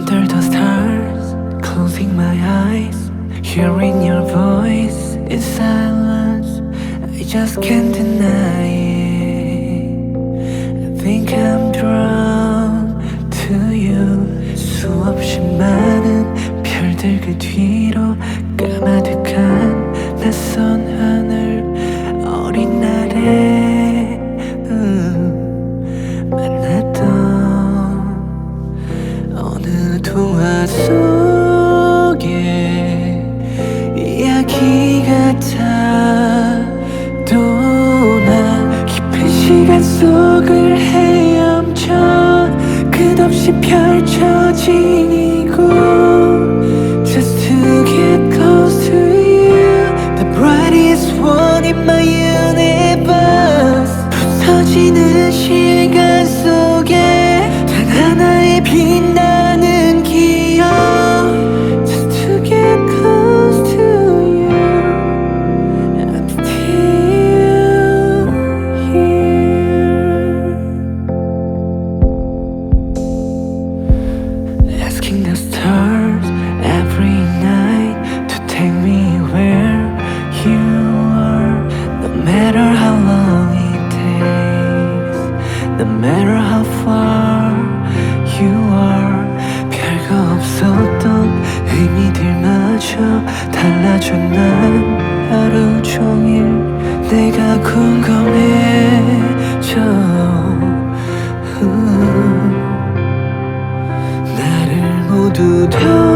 Under the stars, closing my eyes, hearing your voice in silence, I just can't deny it. I think I'm drawn to you. 수없이 많은 별들 그 뒤로 까마득한 낯선 하늘, 어린 날에 만났던 어느 동화 속에 이야기 같아. 또 나 깊은 시간 속을 헤엄쳐 끝없이 펼쳐진 이곳, just to get close to you, the brightest one in my universe. 부서지는 시간 속에 단 하나의 빛나는 기억, just to get close to you, I'm still here. Asking the stars every night to take me where you are, no matter how long it takes, no matter how far you are. 별거 없었던 의미들마저 달라져. 난 하루 종일 내가 궁금해져. 나를 모두 다